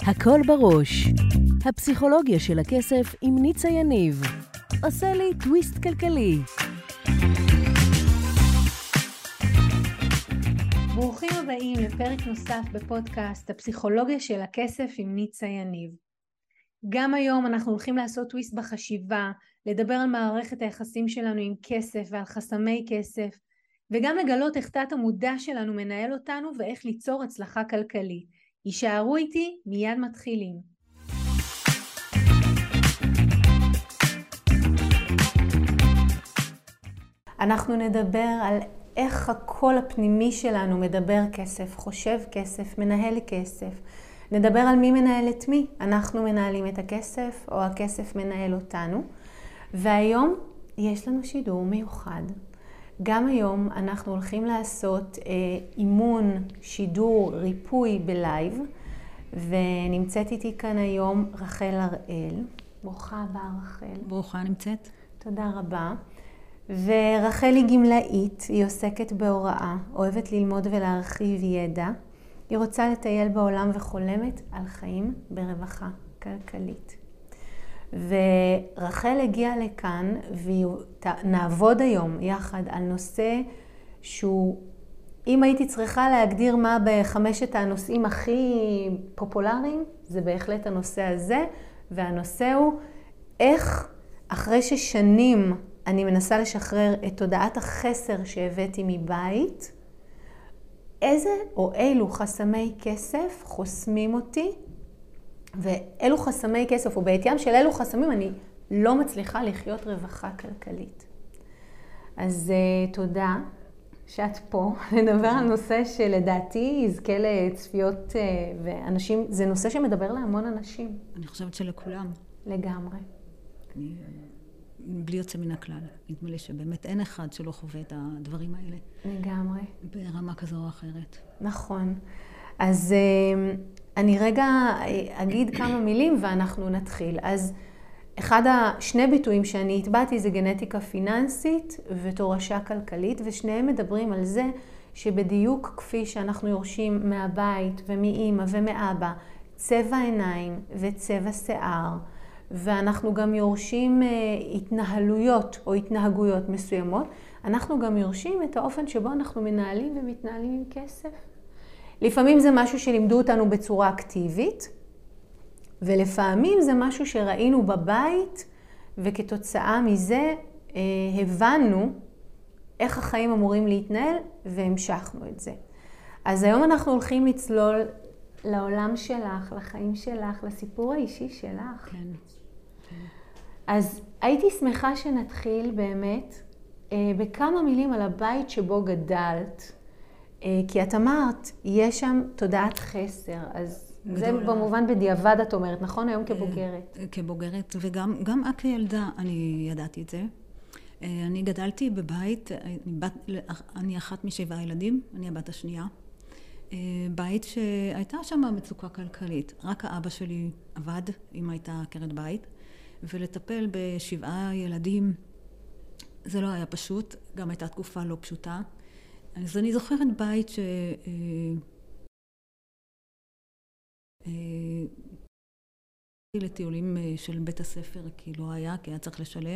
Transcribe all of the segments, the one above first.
הכל בראש. הפסיכולוגיה של הכסף עם ניצה יניב. עושה לי טוויסט כלכלי. ברוכים הבאים לפרק נוסף בפודקאסט הפסיכולוגיה של הכסף עם ניצה יניב. גם היום אנחנו הולכים לעשות טוויסט בחשיבה, לדבר על מערכת היחסים שלנו עם כסף ועל חסמי כסף, וגם לגלות איך תת המודע שלנו מנהל אותנו ואיך ליצור הצלחה כלכלית. יישארו איתי, מיד מתחילים. אנחנו נדבר על איך הקול הפנימי שלנו מדבר כסף, חושב כסף, מנהל כסף. נדבר על מי מנהל את מי. אנחנו מנהלים את הכסף או הכסף מנהל אותנו. והיום יש לנו שידור מיוחד. גם היום אנחנו הולכים לעשות אימון, שידור, ריפוי בלייב. ונמצאת איתי כאן היום רחל הראל. ברוכה הבאה רחל. ברוכה נמצאת. תודה רבה. ורחל היא גמלאית, היא עוסקת בהוראה, אוהבת ללמוד ולהרחיב ידע. היא רוצה לטייל בעולם וחולמת על חיים ברווחה כלכלית. ורחל הגיעה לכאן ונעבוד היום יחד על נושא שהוא, אם הייתי צריכה להגדיר מה בחמשת הנושאים הכי פופולריים, זה בהחלט הנושא הזה, והנושא הוא איך אחרי ששנים אני מנסה לשחרר את תודעת החסר שהבאתי מבית, איזה או אילו חסמי כסף חוסמים אותי, ואילו חסמי כסף, או בעתיים של אילו חסמים אני לא מצליחה לחיות רווחה כלכלית. אז תודה שאת פה, נדבר על נושא שלדעתי יזכה לצפיות ואנשים, זה נושא שמדבר להמון אנשים. אני חושבת שלכולם. לגמרי. בלי יוצא מן הכלל. נדמה לי שבאמת אין אחד שלא חווה את הדברים האלה. לגמרי. ברמה כזו או אחרת. נכון. אז אני רגע אגיד כמה מילים ואנחנו נתחיל. אז שני ביטויים שאני התבעתי זה גנטיקה פיננסית ותורשה כלכלית, ושניהם מדברים על זה שבדיוק כפי שאנחנו יורשים מהבית ומאמא ומאבא, צבע עיניים וצבע שיער, ואנחנו גם יורשים התנהלויות או התנהגויות מסוימות, אנחנו גם יורשים את האופן שבו אנחנו מנהלים ומתנהלים עם כסף. לפעמים זה משהו שלימדו אותנו בצורה אקטיבית, ולפעמים זה משהו שראינו בבית, וכתוצאה מזה הבנו איך החיים אמורים להתנהל, והמשכנו את זה. אז היום אנחנו הולכים לצלול לעולם שלך, לחיים שלך, לסיפור האישי שלך. כן. אז הייתי שמחה שנתחיל באמת בכמה מילים על הבית שבו גדלת, כי את אמרת, יש שם תודעת חסר, אז זה במובן בדיעבד את אומרת, נכון? היום כבוגרת. כבוגרת, וגם כילדה אני ידעתי את זה. אני גדלתי בבית, אני אחת משבעה ילדים, אני הבת השנייה. בית שהייתה שם מצוקה כלכלית. רק האבא שלי עבד, אמא הייתה עקרת בית, ולטפל בשבעה ילדים זה לא היה פשוט, גם הייתה תקופה לא פשוטה. אז אני זוכרת בית לטיולים של בית הספר, כי לא היה, כי היה צריך לשלם.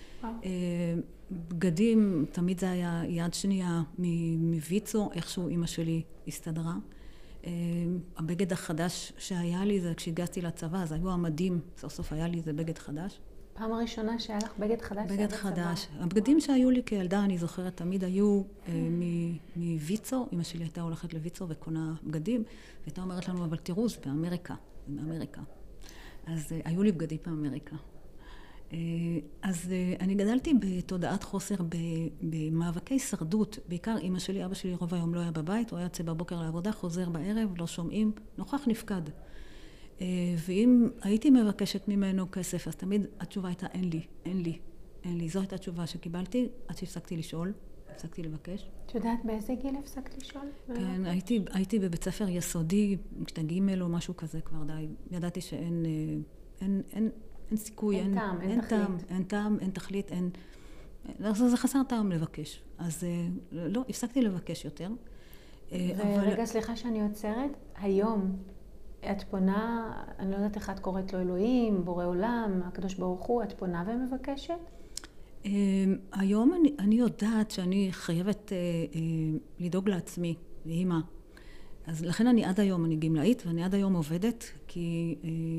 בגדים, תמיד זה היה יד שנייה מוויצו, איכשהו אמא שלי הסתדרה. הבגד החדש שהיה לי זה כשהגעתי לצבא, אז היו המדים, סוף סוף היה לי זה בגד חדש. פעם הראשונה שהיה לך בגד חדש? בגד חדש. הבגדים שהיו לי כילדה, אני זוכרת, תמיד היו מוויצו. אמא שלי הייתה הולכת לוויצו וקונה בגדים, והייתה אומרת לנו, אבל תראו, זה באמריקה. אז היו לי בגדים באמריקה. אז אני גדלתי בתודעת חוסר, במאבקי הישרדות. בעיקר אמא שלי, אבא שלי רוב היום לא היה בבית, הוא היה יוצא בבוקר לעבודה, חוזר בערב, לא שומעים, נוכח נפקד. ואם הייתי מבקשת ממנו כסף, אז תמיד התשובה הייתה אין לי. זו הייתה התשובה שקיבלתי, עד שהפסקתי לשאול, הפסקתי לבקש. את יודעת באיזה גיל הפסקת לשאול? כן, הייתי בבית ספר יסודי, כשאתה ג' או משהו כזה כבר די. ידעתי שאין סיכוי, אין טעם, אין תכלית, זה חסר טעם לבקש. אז לא, הפסקתי לבקש יותר. רגע, סליחה שאני עוצרת, היום את פונה, אני לא יודעת איך את קוראת לו אלוהים, בורא עולם, הקדוש ברוך הוא, את פונה ומבקשת? היום אני יודעת שאני חייבת לדאוג לעצמי, לאמא. אז לכן אני עד היום, אני גמלאית ואני עד היום עובדת, כי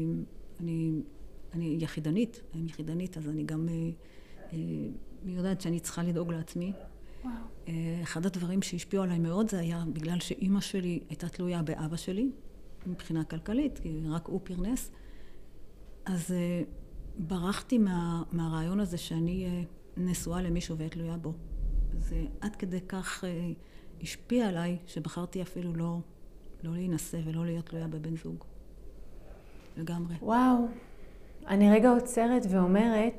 אני יחידנית, אז אני גם יודעת שאני צריכה לדאוג לעצמי. וואו. אחד הדברים שהשפיעו עליי מאוד זה היה בגלל שאימא שלי הייתה תלויה באבא שלי, מבחינה כלכלית, כי רק הוא פרנס. אז ברחתי מהרעיון הזה שאני נשואה למישהו ואת תלויה בו. זה עד כדי כך השפיע עליי, שבחרתי אפילו לא להינשא ולא להיות תלויה בבן זוג. לגמרי. וואו. אני רגע עוצרת ואומרת,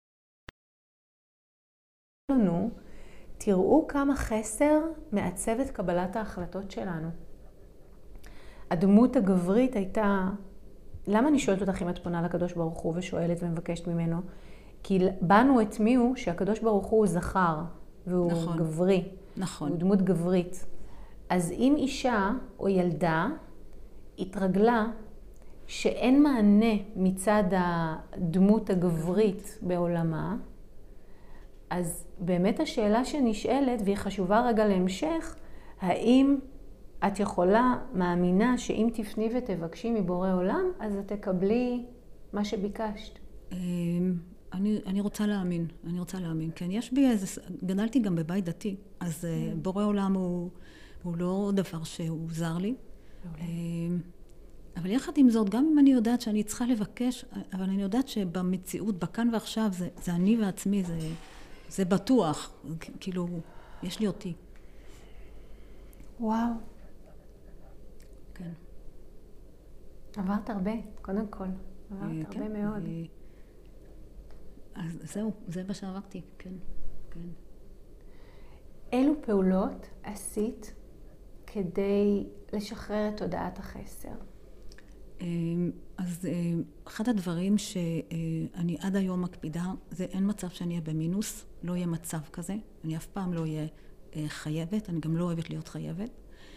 תראו כמה חסר מעצב את קבלת ההחלטות שלנו. הדמות הגברית הייתה, למה אני שואלת אותך אם את פונה לקדוש ברוך הוא ושואלת ומבקשת ממנו? כי בנו הטמיעו שהקדוש ברוך הוא זכר, והוא נכון. גברי. נכון. הוא דמות גברית. אז אם אישה או ילדה התרגלה שאין מענה מצד הדמות הגברית בעולמה, אז באמת השאלה שנשאלת, והיא חשובה רגע להמשך, האם את יכולה, מאמינה שאם תפני ותבקשי מבורא עולם, אז את תקבלי מה שביקשת? אני רוצה להאמין, כן, יש בי גדלתי גם בבית דתי, אז בורא עולם הוא לא דבר שהוא זר לי. אבל יחד עם זאת, גם אם אני יודעת שאני צריכה לבקש, אבל אני יודעת שבמציאות, בכאן ועכשיו, זה אני ועצמי, זה בטוח, כאילו, יש לי אותי. וואו. כן. עברת הרבה, קודם כל. עברת הרבה מאוד. אז זהו, זה מה שעברתי, כן. אילו פעולות עשית כדי לשחרר את תודעת החסר? אז אחד הדברים שאני עד היום מקפידה, זה אין מצב שאני אהיה במינוס, לא יהיה מצב כזה. אני אף פעם לא אהיה חייבת, אני גם לא אוהבת להיות חייבת.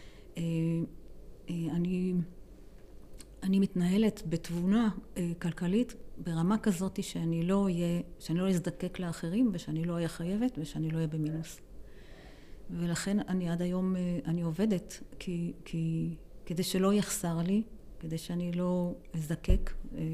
אני מתנהלת בתבונה כלכלית ברמה כזאת שאני לא אזדקק לאחרים, ושאני לא אהיה חייבת, ושאני לא אהיה במינוס. ולכן אני עד היום, אני עובדת, כדי שלא יחסר לי, כדי שאני לא אזדקק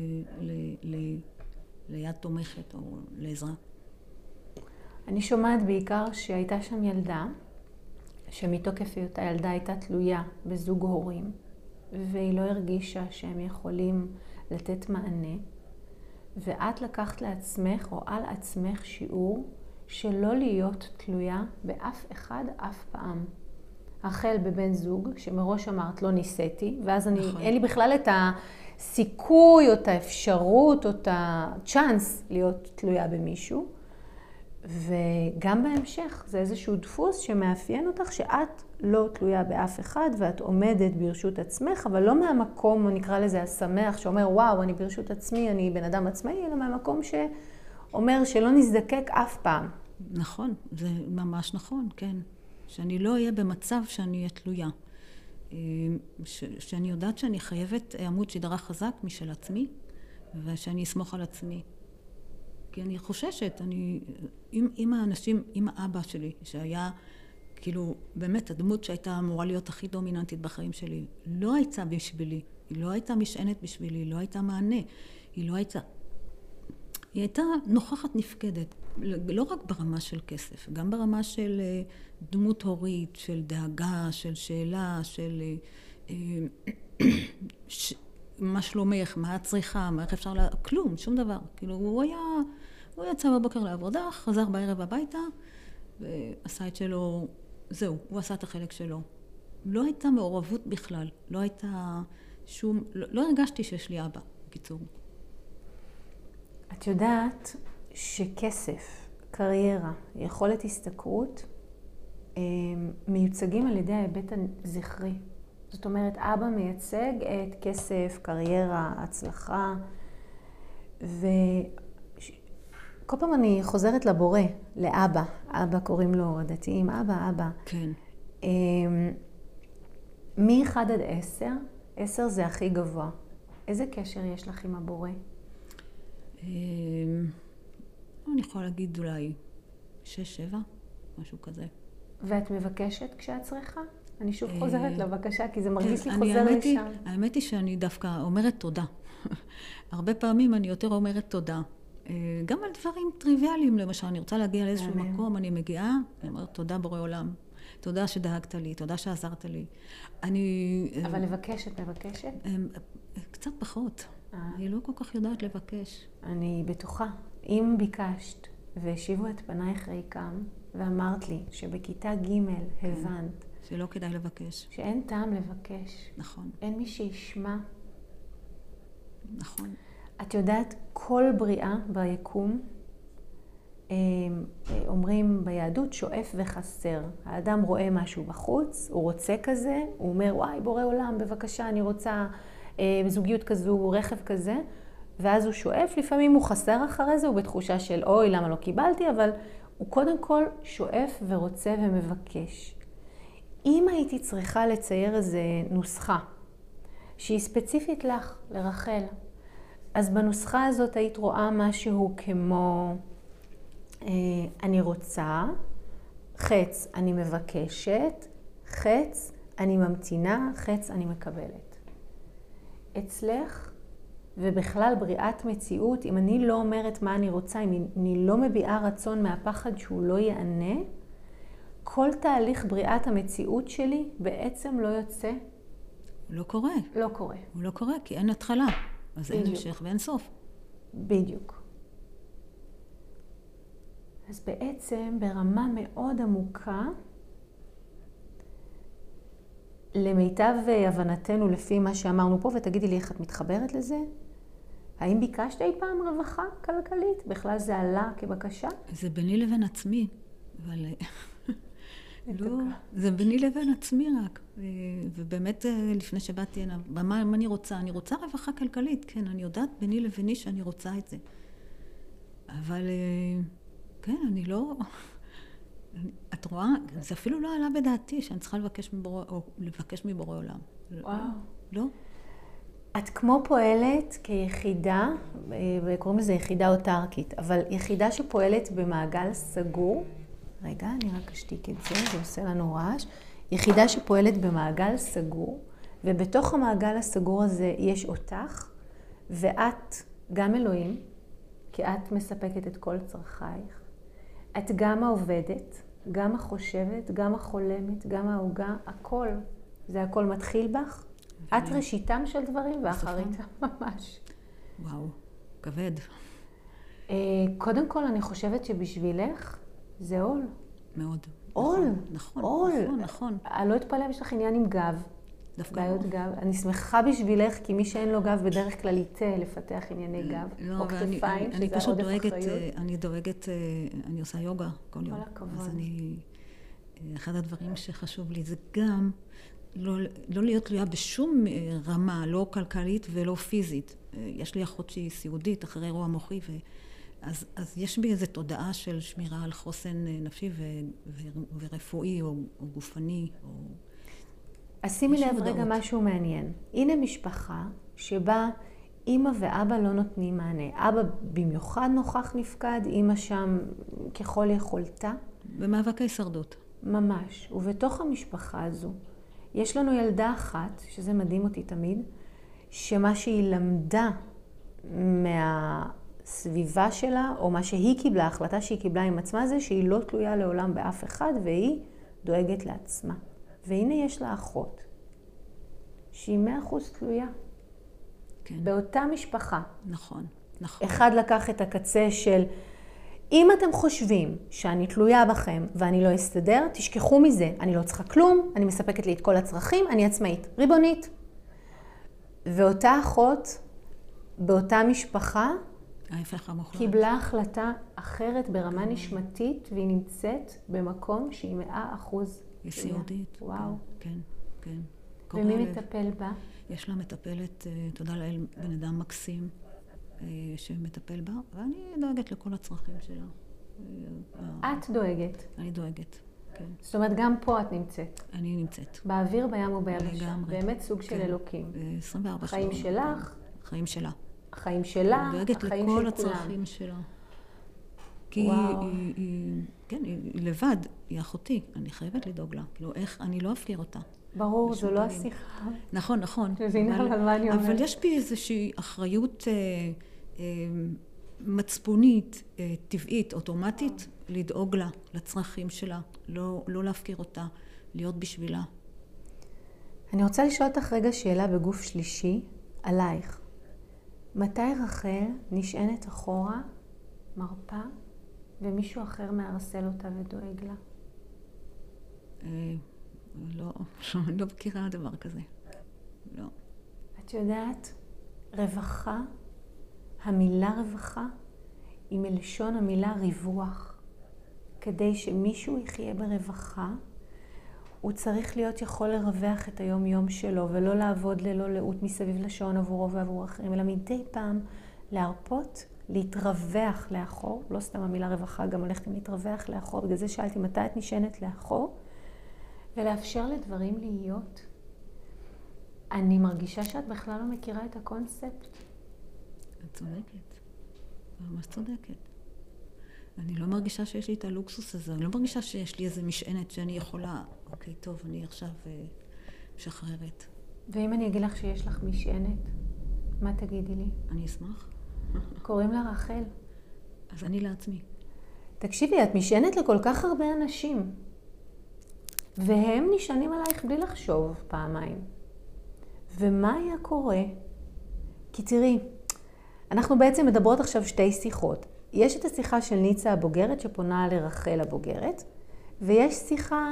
ליד תומכת או לעזרה. אני שומעת בעיקר שהייתה שם ילדה, שמתוקף היותה ילדה הייתה תלויה בזוג הורים, והיא לא הרגישה שהם יכולים לתת מענה, ואת לקחת לעצמך או על עצמך שיעור שלא להיות תלויה באף אחד אף פעם. החל בבן זוג, שמראש אמרת לא ניסיתי, ואז נכון. אין לי בכלל את הסיכוי או את האפשרות או את הצ'אנס להיות תלויה במישהו. וגם בהמשך, זה איזשהו דפוס שמאפיין אותך שאת לא תלויה באף אחד ואת עומדת ברשות עצמך, אבל לא מהמקום, נקרא לזה השמח, שאומר וואו, אני ברשות עצמי, אני בן אדם עצמאי, אלא מהמקום שאומר שלא נזדקק אף פעם. נכון, זה ממש נכון, כן. שאני לא אהיה במצב שאני אהיה תלויה. שאני יודעת שאני חייבת עמוד שדרה חזק משל עצמי, ושאני אסמוך על עצמי. כי אני חוששת, עם האנשים, עם האבא שלי, שהיה כאילו באמת הדמות שהייתה אמורה להיות הכי דומיננטית בחיים שלי, לא הייתה בשבילי, היא לא הייתה משענת בשבילי, היא לא הייתה מענה, היא הייתה נוכחת נפקדת, לא רק ברמה של כסף, גם ברמה של דמות הורית, של דאגה, של שאלה, של מה שלומך, מה את צריכה, מה איך אפשר כלום, שום דבר. כאילו הוא יצא בבוקר לעבודה, חזר בערב הביתה, ועשה את שלו, זהו, הוא עשה את החלק שלו. לא הייתה מעורבות בכלל, לא הייתה לא הרגשתי שיש לי אבא, בקיצור. את יודעת שכסף, קריירה, יכולת השתכרות, מיוצגים על ידי ההיבט הזכרי. זאת אומרת, אבא מייצג את כסף, קריירה, הצלחה, וכל פעם אני חוזרת לבורא, לאבא. אבא קוראים לו הדתיים, אבא. כן. מ-1 עד 10, 10 זה הכי גבוה. איזה קשר יש לך עם הבורא? אני יכולה להגיד אולי 6, 7, משהו כזה. ואת מבקשת כשאת צריכה? אני שוב חוזרת לבקשה, כי זה מרגיש לי חוזר לשם. האמת היא שאני דווקא אומרת תודה. הרבה פעמים אני יותר אומרת תודה. גם על דברים טריוויאליים, למשל, אני רוצה להגיע לאיזשהו מקום, אני מגיעה, אני אומרת תודה בורא עולם. תודה שדאגת לי, תודה שעזרת לי. אבל לבקשת, מבקשת? קצת פחות. אני לא כל כך יודעת לבקש. אני בטוחה. אם ביקשת והשיבו את פנייך ריקם, ואמרת לי שבכיתה ג' הבנת. שלא כדאי לבקש. שאין טעם לבקש. נכון. אין מי שישמע. נכון. את יודעת, כל בריאה ביקום, אומרים ביהדות, שואף וחסר. האדם רואה משהו בחוץ, הוא רוצה כזה, הוא אומר, וואי, בורא עולם, בבקשה, אני רוצה זוגיות כזו, רכב כזה, ואז הוא שואף, לפעמים הוא חסר אחרי זה, הוא בתחושה של, אוי, למה לא קיבלתי, אבל הוא קודם כל שואף ורוצה ומבקש. אם הייתי צריכה לצייר איזו נוסחה, שהיא ספציפית לך, לרחל, אז בנוסחה הזאת היית רואה משהו כמו, אני רוצה, חץ אני מבקשת, חץ אני ממתינה, חץ אני מקבלת. אצלך, ובכלל בריאת מציאות, אם אני לא אומרת מה אני רוצה, אם אני לא מביעה רצון מהפחד שהוא לא יענה, כל תהליך בריאת המציאות שלי בעצם לא יוצא. הוא לא קורה. לא קורה. הוא לא קורה כי אין התחלה. אז אין המשך ואין סוף. בדיוק. אז בעצם ברמה מאוד עמוקה, למיטב הבנתנו לפי מה שאמרנו פה, ותגידי לי איך את מתחברת לזה, האם ביקשת אי פעם רווחה כלכלית? בכלל זה עלה כבקשה? זה ביני לבין עצמי, אבל לא, זה ביני לבין עצמי רק. ובאמת לפני שבאתי הנה, מה אני רוצה? אני רוצה רווחה כלכלית, כן, אני יודעת ביני לביני שאני רוצה את זה. אבל כן, אני לא... את רואה, זה אפילו לא עלה בדעתי שאני צריכה לבקש מבורא עולם. וואו. לא? את כמו פועלת כיחידה, וקוראים לזה יחידה אוטרקית, אבל יחידה שפועלת במעגל סגור, רגע, אני רק אשתיק את זה, זה עושה לנו רעש, יחידה שפועלת במעגל סגור, ובתוך המעגל הסגור הזה יש אותך, ואת גם אלוהים, כי את מספקת את כל צרכייך. את גם העובדת, גם החושבת, גם החולמת, גם ההוגה, הכל. זה הכל מתחיל בך. את ראשיתם של דברים ואחריתם ממש. וואו, כבד. קודם כל אני חושבת שבשבילך זה עול. מאוד. עול. נכון, עול. נכון, נכון. אני לא אתפלא אם יש לך עניין עם גב. בעיות גב. אני שמחה בשבילך, כי מי שאין לו גב בדרך כלל ייתה לפתח ענייני גב. או כתפיים, שזה עודף אחריות. אני דואגת, אני עושה יוגה כל יום. כל הכבוד. אז אחד הדברים שחשוב לי זה גם לא להיות תלויה בשום רמה, לא כלכלית ולא פיזית. יש לי אחות שהיא סיעודית אחרי אירוע מוחי, אז יש בי איזו תודעה של שמירה על חוסן נפשי ורפואי או גופני. אז שימי לב רגע משהו מעניין. הנה משפחה שבה אמא ואבא לא נותנים מענה. אבא במיוחד נוכח נפקד, אמא שם ככל יכולתה. במאבק ההישרדות. ממש. ובתוך המשפחה הזו, יש לנו ילדה אחת, שזה מדהים אותי תמיד, שמה שהיא למדה מהסביבה שלה, או מה שהיא קיבלה, ההחלטה שהיא קיבלה עם עצמה, זה שהיא לא תלויה לעולם באף אחד, והיא דואגת לעצמה. והנה יש לה אחות, שהיא 100% תלויה. כן. באותה משפחה. נכון, נכון. אחד לקח את הקצה של, אם אתם חושבים שאני תלויה בכם ואני לא אסתדר, תשכחו מזה. אני לא צריכה כלום, אני מספקת לי את כל הצרכים, אני עצמאית, ריבונית. ואותה אחות, באותה משפחה, ההפך המוחלט. קיבלה החלטה אחרת ברמה נשמתית, והיא נמצאת במקום שהיא 100%. היא סיעודית. וואו. כן, כן. ומי מטפל בה? יש לה מטפלת, תודה לאל, בן אדם מקסים שמטפל בה, ואני דואגת לכל הצרכים שלה. את דואגת? אני דואגת. כן. זאת אומרת, גם פה את נמצאת. אני נמצאת. באוויר, בים וביבשה. לגמרי. באמת סוג של אלוקים. 24 חיים שלך. חיים שלה. החיים שלה, דואגת החיים לכל של הצרכים שלה. כי וואו. כן, היא לבד, היא אחותי, אני חייבת לדאוג לה. כאילו, איך, אני לא אפקיר אותה. ברור, זו לא פנים. השיחה. נכון, נכון. מבינה אבל מה אני אומרת. אבל יש בי איזושהי אחריות מצפונית, טבעית, אוטומטית, לדאוג לה, לצרכים שלה, לא להפקיר אותה, להיות בשבילה. אני רוצה לשאול אותך רגע שאלה בגוף שלישי, עלייך. מתי רחל נשענת אחורה, מרפה, ומישהו אחר מארסל אותה ודואג לה? לא, אני לא מכירה דבר כזה. לא. את יודעת, רווחה, המילה רווחה, היא מלשון המילה ריווח. כדי שמישהו יחיה ברווחה, הוא צריך להיות יכול לרווח את היום יום שלו, ולא לעבוד ללא לאות מסביב לשעון עבורו ועבור אחרים, אלא מדי פעם להרפות, להתרווח לאחור. לא סתם המילה רווחה, גם הולכת להתרווח לאחור. בגלל זה שאלתי מתי את נשענת לאחור, ולאפשר לדברים להיות. אני מרגישה שאת בכלל לא מכירה את הקונספט. את צודקת. ממש צודקת. אני לא מרגישה שיש לי את הלוקסוס הזה. אני לא מרגישה שיש לי איזה משענת שאני יכולה, אוקיי, טוב, אני עכשיו משחררת. ואם אני אגיד לך שיש לך משענת, מה תגידי לי? אני אשמח. קוראים לה רחל. אז אני לעצמי. תקשיבי, את משענת לכל כך הרבה אנשים. והם נשענים עלייך בלי לחשוב פעמיים. ומה היה קורה? כי תראי, אנחנו בעצם מדברות עכשיו שתי שיחות. יש את השיחה של ניצה הבוגרת שפונה לרחל הבוגרת, ויש שיחה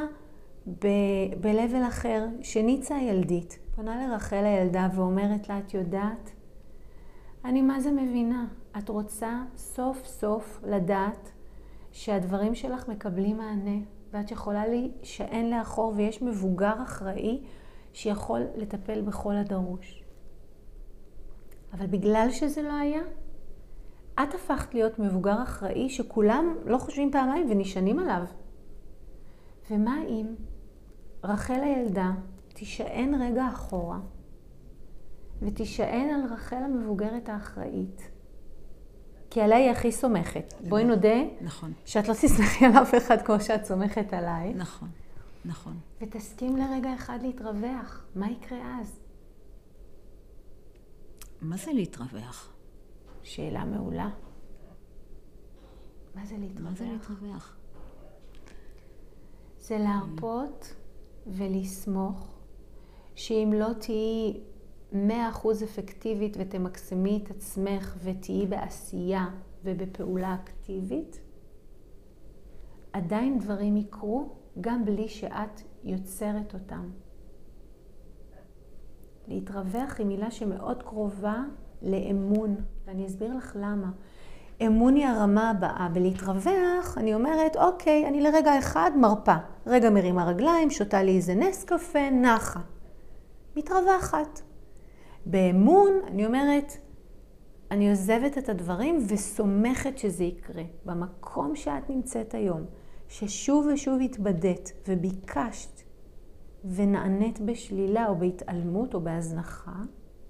ב-level אחר שניצה הילדית פונה לרחל הילדה ואומרת לה, את יודעת, אני מה זה מבינה. את רוצה סוף סוף לדעת שהדברים שלך מקבלים מענה, ואת יכולה להישען לאחור, ויש מבוגר אחראי שיכול לטפל בכל הדרוש. אבל בגלל שזה לא היה, את הפכת להיות מבוגר אחראי שכולם לא חושבים פעמיים ונשענים עליו. ומה אם רחל הילדה תישען רגע אחורה, ותישען על רחל המבוגרת האחראית, כי עליה היא הכי סומכת. בואי נודה נכון. שאת לא תסמכי על אף אחד כמו שאת סומכת עליי. נכון, נכון. ותסכים לרגע אחד להתרווח. מה יקרה אז? מה זה להתרווח? שאלה מעולה. מה זה להתרווח? מה זה להתרווח? זה להרפות ולסמוך שאם לא תהיי 100% אפקטיבית ותמקסמי את עצמך ותהיי בעשייה ובפעולה אקטיבית, עדיין דברים יקרו גם בלי שאת יוצרת אותם. להתרווח היא מילה שמאוד קרובה לאמון, ואני אסביר לך למה. אמון היא הרמה הבאה. בלהתרווח, אני אומרת, אוקיי, אני לרגע אחד מרפה. רגע מרימה רגליים, שותה לי איזה נס קפה, נחה. מתרווחת. באמון, אני אומרת, אני עוזבת את הדברים וסומכת שזה יקרה. במקום שאת נמצאת היום, ששוב ושוב התבדית וביקשת ונענית בשלילה או בהתעלמות או בהזנחה,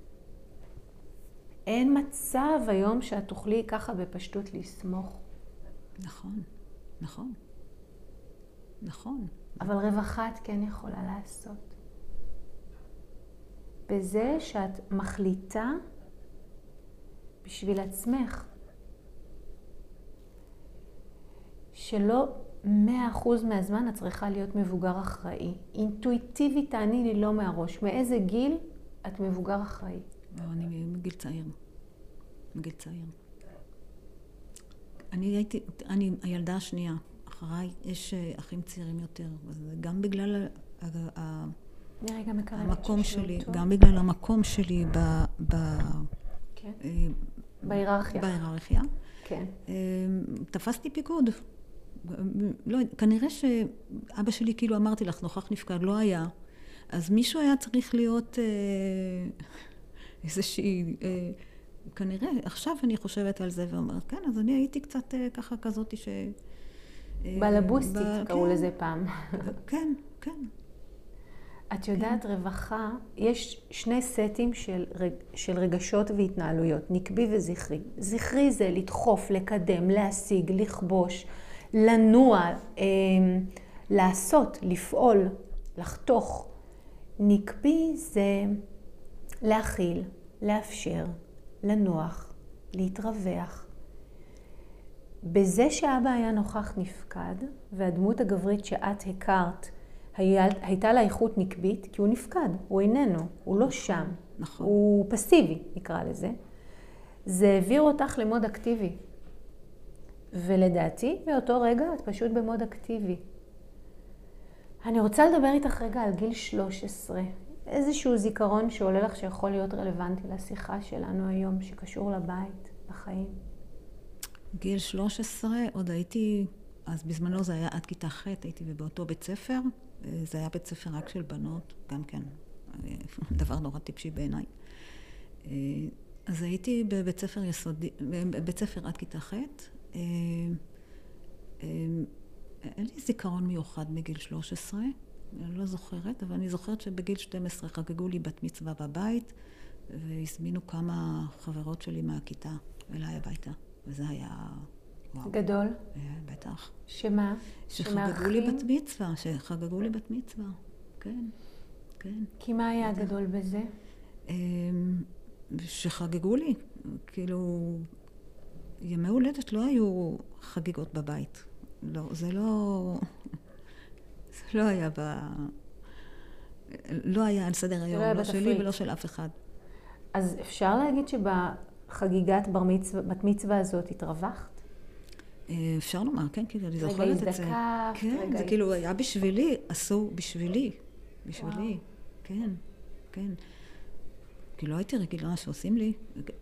אין מצב היום שאת תוכלי ככה בפשטות לסמוך. נכון, נכון. נכון. אבל רווחה את כן יכולה לעשות. בזה שאת מחליטה בשביל עצמך, שלא 100% מהזמן את צריכה להיות מבוגר אחראי. אינטואיטיבית תעני לי לא מהראש. מאיזה גיל את מבוגר אחראי? אני מגיל צעיר. מגיל צעיר. אני הילדה השנייה. אחריי יש אחים צעירים יותר. גם בגלל המקום שלי, גם בגלל המקום שלי בהיררכיה. כן. תפסתי פיקוד. לא, כנראה שאבא שלי, כאילו אמרתי לך, נוכח נפקד, לא היה. אז מישהו היה צריך להיות איזושהי, כנראה, עכשיו אני חושבת על זה ואומרת, כן, אז אני הייתי קצת ככה כזאת בלבוסטית קראו לזה פעם. כן, כן. את יודעת, רווחה, יש שני סטים של רגשות והתנהלויות, נקבי וזכרי. זכרי זה לדחוף, לקדם, להשיג, לכבוש, לנוע, לעשות, לפעול, לחתוך. נקבי זה להכיל, לאפשר, לנוח, להתרווח. בזה שאבא היה נוכח נפקד, והדמות הגברית שאת הכרת, הייתה לה איכות נקבית, כי הוא נפקד, הוא איננו, הוא לא שם. נכון. הוא פסיבי, נקרא לזה. זה העביר אותך למוד אקטיבי. ולדעתי, באותו רגע את פשוט במוד אקטיבי. אני רוצה לדבר איתך רגע על גיל 13. איזשהו זיכרון שעולה לך שיכול להיות רלוונטי לשיחה שלנו היום, שקשור לבית, לחיים. גיל 13, עוד הייתי, אז בזמנו זה היה עד כיתה ח', הייתי באותו בית ספר. זה היה בית ספר רק של בנות, גם כן, דבר נורא טיפשי בעיניי. אז הייתי בבית ספר יסודי, בבית ספר עד כיתה ח'. אין לי זיכרון מיוחד מגיל 13, אני לא זוכרת, אבל אני זוכרת שבגיל 12 חגגו לי בת מצווה בבית, והזמינו כמה חברות שלי מהכיתה אליי הביתה, וזה היה... וואו. גדול? בטח. שמה? שחגגו לי בת מצווה, שחגגו לי בת מצווה, כן, כן. כי מה היה גדול בזה? שחגגו לי, כאילו, ימי הולדת לא היו חגיגות בבית. לא, זה לא היה לא היה על סדר היום, לא שלי ולא של אף אחד. אז אפשר להגיד שבחגיגת בת מצווה הזאת התרווחת? אפשר לומר, כן, כאילו, אני זוכרת את זה. רגע הזדקפת, כן, זה כאילו היה בשבילי, עשו בשבילי, כן, כן. כי לא הייתי רגילה שעושים לי.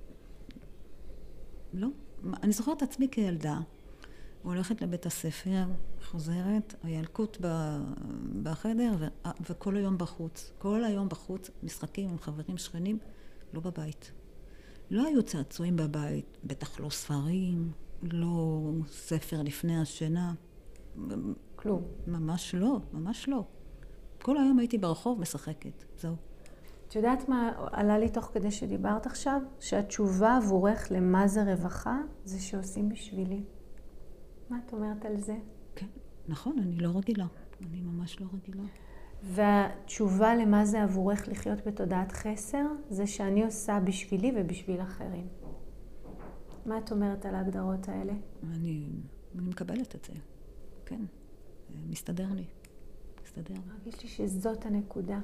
לא. אני זוכרת עצמי כילדה, הולכת לבית הספר, חוזרת, הילקוט בחדר, וכל היום בחוץ. כל היום בחוץ, משחקים עם חברים שכנים, לא בבית. לא היו צעצועים בבית, בטח לא ספרים, לא ספר לפני השינה. כלום. ממש לא, ממש לא. כל היום הייתי ברחוב משחקת, זהו. את יודעת מה עלה לי תוך כדי שדיברת עכשיו? שהתשובה עבורך למה זה רווחה, זה שעושים בשבילי. מה את אומרת על זה? כן, נכון, אני לא רגילה. אני ממש לא רגילה. והתשובה למה זה עבורך לחיות בתודעת חסר, זה שאני עושה בשבילי ובשביל אחרים. מה את אומרת על ההגדרות האלה? אני מקבלת את זה. כן, מסתדר לי. מסתדר. מרגיש לי שזאת הנקודה.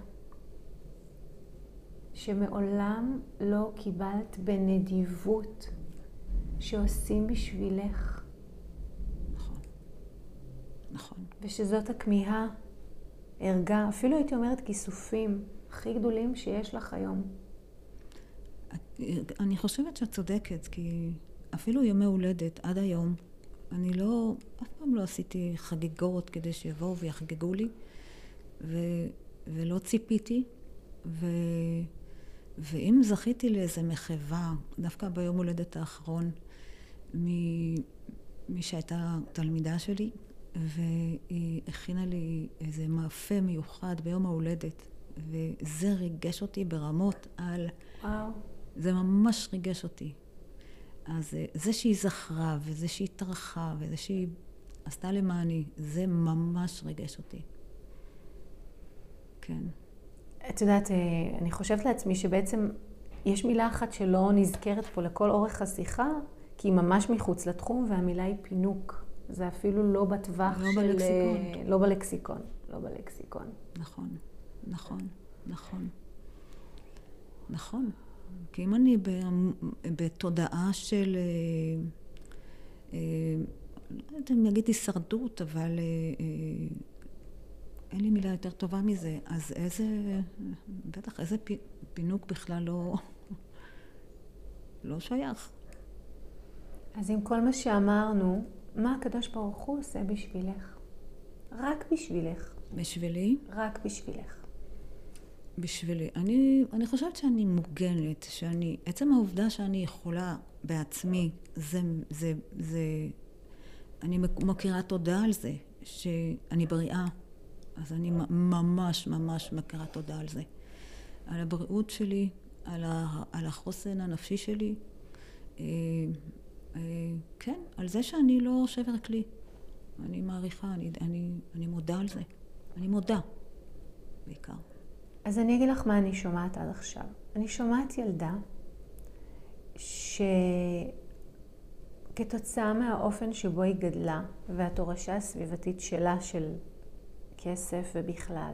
שמעולם לא קיבלת בנדיבות שעושים בשבילך. נכון. נכון. ושזאת הכמיהה, ערגה, אפילו הייתי אומרת כיסופים הכי גדולים שיש לך היום. אני חושבת שאת צודקת, כי אפילו ימי הולדת עד היום, אני לא, אף פעם לא עשיתי חגיגות כדי שיבואו ויחגגו לי, ולא ציפיתי, ואם זכיתי לאיזה מחווה, דווקא ביום הולדת האחרון, מי שהייתה תלמידה שלי, והיא הכינה לי איזה מאפה מיוחד ביום ההולדת, וזה ריגש אותי ברמות על... וואו. זה ממש ריגש אותי. אז זה שהיא זכרה, וזה שהיא טרחה, וזה שהיא עשתה למעני, זה ממש ריגש אותי. כן. את יודעת, אני חושבת לעצמי שבעצם יש מילה אחת שלא נזכרת פה לכל אורך השיחה, כי היא ממש מחוץ לתחום, והמילה היא פינוק. זה אפילו לא בטווח לא של... בלקסיקון. לא בלקסיקון. לא בלקסיקון. נכון, נכון, נכון. נכון. כי אם אני בתודעה של... לא יודעת אם אגיד הישרדות, אבל... אין לי מילה יותר טובה מזה, אז איזה, בטח איזה פינוק בכלל לא שייך. אז עם כל מה שאמרנו, מה הקדוש ברוך הוא עושה בשבילך? רק בשבילך. בשבילי? רק בשבילך. בשבילי. אני חושבת שאני מוגנת, עצם העובדה שאני יכולה בעצמי, אני מכירה תודה על זה, שאני בריאה. אז אני ממש ממש מכירה תודה על זה. על הבריאות שלי, על החוסן הנפשי שלי. כן, על זה שאני לא שבר כלי. אני מעריכה, אני מודה על זה. אני מודה, בעיקר. אז אני אגיד לך מה אני שומעת עד עכשיו. אני שומעת ילדה שכתוצאה מהאופן שבו היא גדלה, והתורשה הסביבתית שלה של כסף ובכלל,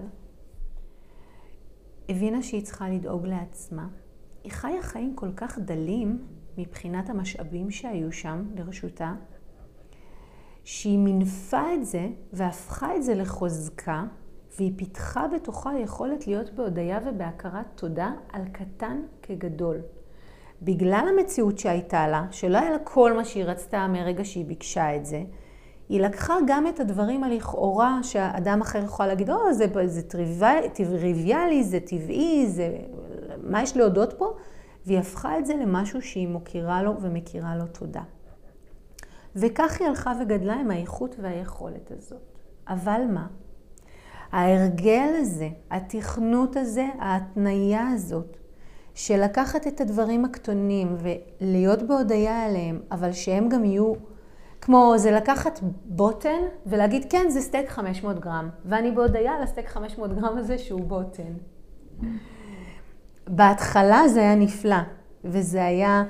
הבינה שהיא צריכה לדאוג לעצמה. היא חיה חיים כל כך דלים מבחינת המשאבים שהיו שם לרשותה, שהיא מנפה את זה והפכה את זה לחוזקה, והיא פיתחה בתוכה יכולת להיות בהודיה ובהכרת תודה על קטן כגדול. בגלל המציאות שהייתה לה, שלא היה לה כל מה שהיא רצתה מרגע שהיא ביקשה את זה, היא לקחה גם את הדברים הלכאורה שהאדם אחר יכול להגיד, זה טריוויאלי, זה טבעי, מה יש להודות פה? והיא הפכה את זה למשהו שהיא מוכירה לו ומכירה לו תודה. וכך היא הלכה וגדלה עם האיכות והיכולת הזאת. אבל מה? ההרגל הזה, התכנות הזה, ההתניה הזאת, של לקחת את הדברים הקטנים ולהיות בהודיה עליהם, אבל שהם גם יהיו, כמו זה לקחת בוטן ולהגיד, כן, זה סטייק 500 גרם, ואני בהודיה על הסטייק 500 גרם הזה שהוא בוטן. בהתחלה זה היה נפלא, וזה היה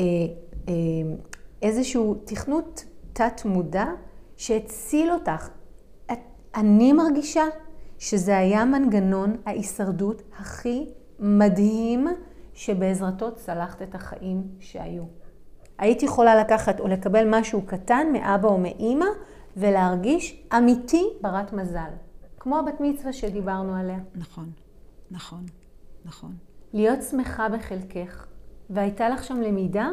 איזשהו תכנות תת מודע שהציל אותך. אני מרגישה שזה היה מנגנון ההישרדות הכי מדהים שבעזרתו צלחת את החיים שהיו. הייתי יכולה לקחת או לקבל משהו קטן מאבא או מאמא ולהרגיש אמיתי ברת מזל. כמו הבת מצווה שדיברנו עליה. נכון, נכון, נכון. להיות שמחה בחלקך. והייתה לך שם למידה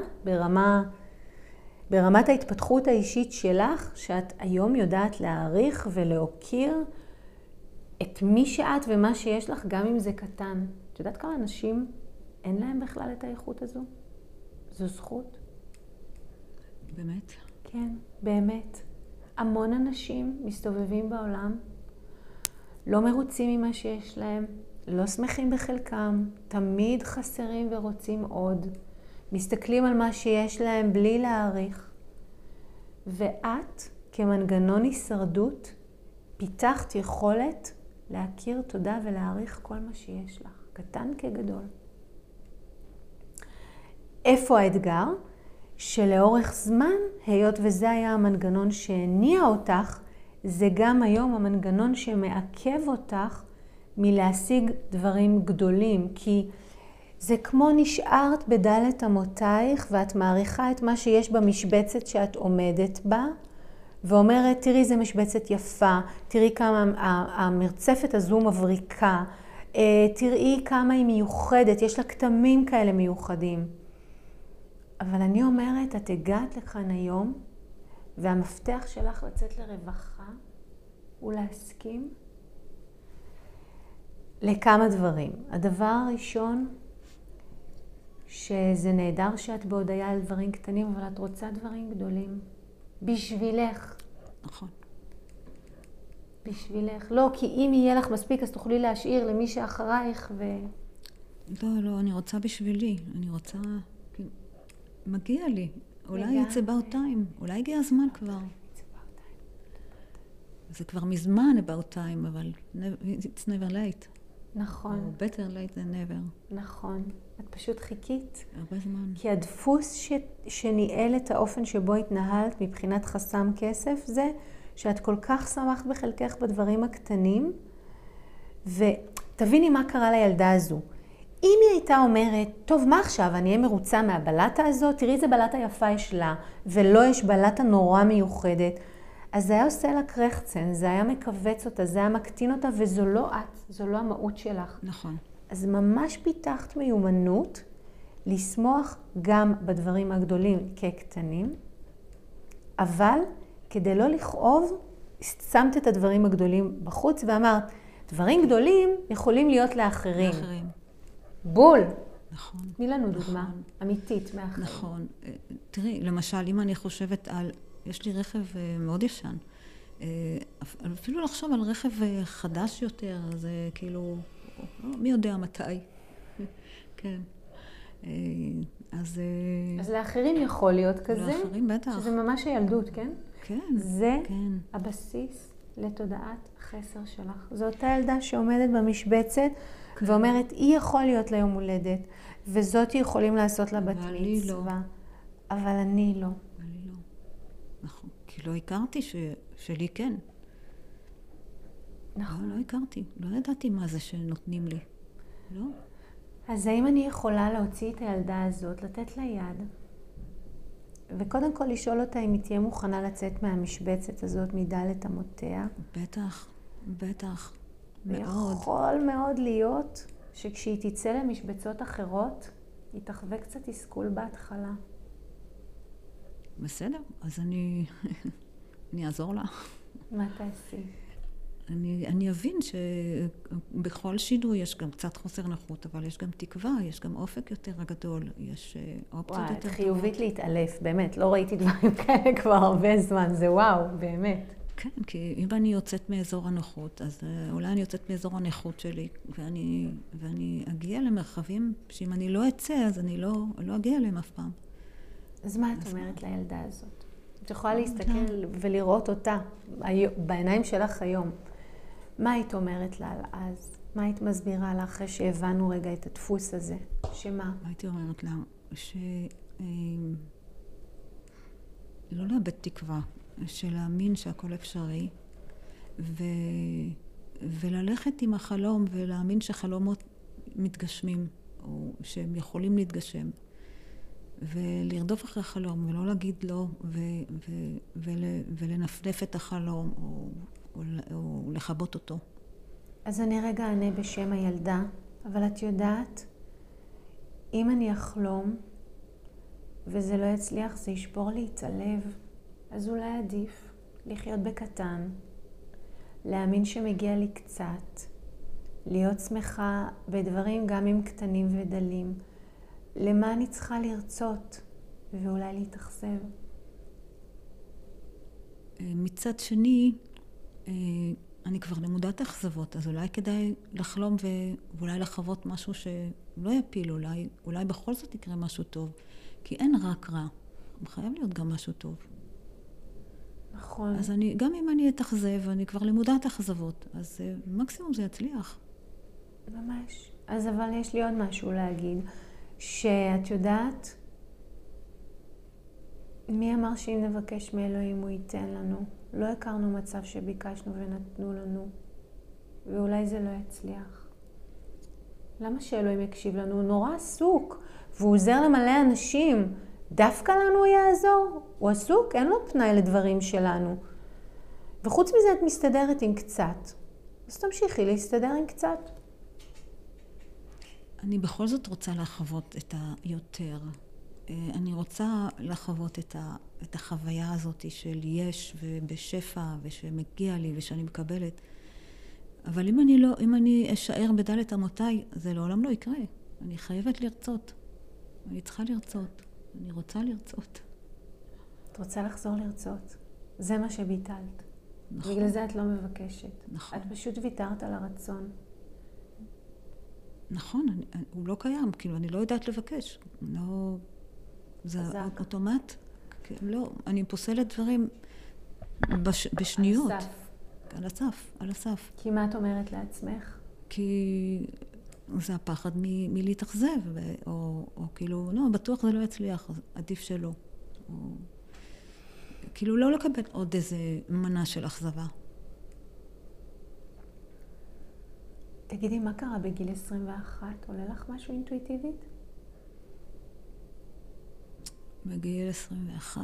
ברמת ההתפתחות האישית שלך, שאת היום יודעת להעריך ולהוקיר את מי שאת ומה שיש לך, גם אם זה קטן. את יודעת כמה אנשים אין להם בכלל את האיכות הזו? זו זכות. באמת? כן, באמת. המון אנשים מסתובבים בעולם, לא מרוצים ממה שיש להם, לא שמחים בחלקם, תמיד חסרים ורוצים עוד. מסתכלים על מה שיש להם בלי להעריך. ואת, כמנגנון הישרדות, פיתחת יכולת להכיר תודה ולהעריך כל מה שיש לך, קטן כגדול. איפה האתגר? שלאורך זמן, היות וזה היה המנגנון שהניע אותך, זה גם היום המנגנון שמעכב אותך מלהשיג דברים גדולים, כי זה כמו נשארת בדלת אמותייך ואת מעריכה את מה שיש במשבצת שאת עומדת בה, ואומרת, תראי זה משבצת יפה, תראי כמה המרצפת הזו מבריקה, תראי כמה היא מיוחדת, יש לה כתמים כאלה מיוחדים. אבל אני אומרת, את הגעת לכאן היום, והמפתח שלך לצאת לרווחה הוא להסכים לכמה דברים. הדבר הראשון, שזה נהדר שאת בהודיה על דברים קטנים, אבל את רוצה דברים גדולים. בשבילך. נכון. בשבילך. לא, כי אם יהיה לך מספיק, אז תוכלי להשאיר למי שאחרייך לא, אני רוצה בשבילי. אני רוצה... מגיע לי. אולי it's about time. אולי הגיע הזמן כבר. זה כבר מזמן about time, אבל it's never late. נכון. Or better late than never. נכון. את פשוט חיכית. הרבה זמן. כי הדפוס שניהל את האופן שבו התנהלת מבחינת חסם כסף, זה שאת כל כך שמחת בחלקך בדברים הקטנים, ותביני מה קרה לילדה הזו. אם היא הייתה אומרת, טוב, מה עכשיו? אני אהיה מרוצה מהבלטה הזאת? תראי איזה בלטה יפה יש לה, ולא יש בלטה נורא מיוחדת. אז זה היה עושה לה קרחצן, זה היה מקווץ אותה, זה היה מקטין אותה, וזו לא את, זו לא המהות שלך. נכון. אז ממש פיתחת מיומנות לשמוח גם בדברים הגדולים כקטנים, אבל כדי לא לכאוב, שמת את הדברים הגדולים בחוץ ואמרת, דברים גדולים יכולים להיות לאחרים. לאחרים. בול. נכון. תני לנו דוגמה נכון. אמיתית מאחרים. נכון. תראי, למשל, אם אני חושבת על יש לי רכב מאוד ישן. אפילו לחשוב על רכב חדש יותר, זה כאילו, מי יודע מתי. כן. אז לאחרים יכול להיות כזה. לאחרים בטח. שזה ממש הילדות, כן? כן. זה כן. הבסיס לתודעת החסר שלך. זו אותה ילדה שעומדת במשבצת ואומרת, היא יכול להיות לה יום הולדת, וזאת יכולים לעשות לה בת מצווה. אבל אני לא. אני לא. נכון. כי לא הכרתי שלי כן. נכון. לא הכרתי. לא ידעתי מה זה שנותנים לי. לא. אז האם אני יכולה להוציא את הילדה הזאת, לתת לה יד, וקודם כל לשאול אותה אם היא תהיה מוכנה לצאת מהמשבצת הזאת מדלת אמותיה? בטח, בטח. מאוד. ויכול מאוד להיות שכשהיא תצא למשבצות אחרות, היא תחווה קצת תסכול בהתחלה. בסדר, אז אני אעזור לה. מה תעשי? אני אבין שבכל שינוי יש גם קצת חוסר נוחות, אבל יש גם תקווה, יש גם אופק יותר גדול, יש אופציות יותר טובות. חיובית להתעלף, באמת, לא ראיתי דברים כאלה כבר הרבה זמן, זה וואו, באמת. כן, כי אם אני יוצאת מאזור הנוחות, אז אולי אני יוצאת מאזור הנוחות שלי, ואני אגיע למרחבים שאם אני לא אצא, אז אני לא אגיע אליהם אף פעם. אז מה את אומרת לילדה הזאת? את יכולה להסתכל ולראות אותה בעיניים שלך היום. מה היית אומרת לה אז? מה היית מסבירה לה אחרי שהבנו רגע את הדפוס הזה? שמה? הייתי אומרת לה לא לאבד תקווה, שלהאמין שהכל אפשרי, וללכת עם החלום ולהאמין שחלומות מתגשמים, או שהם יכולים להתגשם. ולרדוף אחרי החלום, ולא להגיד לא, ולנפנף את החלום, או לכבות אותו. אז אני רגע אענה בשם הילדה, אבל את יודעת, אם אני אחלום, וזה לא יצליח, זה ישבור לי את הלב, אז אולי עדיף לחיות בקטן, להאמין שמגיע לי קצת, להיות שמחה בדברים גם אם קטנים ודלים, למה אני צריכה לרצות, ואולי להתאכזב. מצד שני, אני כבר למודת אכזבות, אז אולי כדאי לחלום ואולי לחוות משהו שלא יפיל, אולי בכל זאת יקרה משהו טוב, כי אין רק רע, חייב להיות גם משהו טוב. נכון. אז גם אם אני אתאכזב, אני כבר למודת אכזבות, אז מקסימום זה יצליח. ממש. אז אבל יש לי עוד משהו להגיד. שאת יודעת, מי אמר שאם נבקש מאלוהים הוא ייתן לנו? לא הכרנו מצב שביקשנו ונתנו לנו, ואולי זה לא יצליח. למה שאלוהים יקשיב לנו? הוא נורא עסוק, והוא עוזר למלא אנשים. דווקא לנו הוא יעזור? הוא עסוק, אין לו פנאי לדברים שלנו. וחוץ מזה את מסתדרת עם קצת. אז תמשיכי להסתדר עם קצת. אני בכל זאת רוצה לחוות את היותר. אני רוצה לחוות את החוויה הזאת של יש ובשפע ושמגיע לי ושאני מקבלת. אבל אם אני אשאר בדלת אמותיי, זה לעולם לא יקרה. אני חייבת לרצות. אני צריכה לרצות. אני רוצה לרצות. את רוצה לחזור לרצות. זה מה שביטלת. נכון. בגלל זה את לא מבקשת. נכון. את פשוט ויתרת על הרצון. נכון, הוא לא קיים, כאילו, אני לא יודעת לבקש. לא, זה אוטומט. לא, אני פוסלת דברים בשניות. על הסף. על הסף. כי מה את אומרת לעצמך? כי זה הפחד מלהתאכזב, או כאילו, לא, בטוח זה לא יצליח, אז עדיף שלא. כאילו, לא לקבל עוד איזה מנה של אכזבה. תגידי, מה קרה בגיל 21? עולה לך משהו אינטואיטיבית? בגיל 21,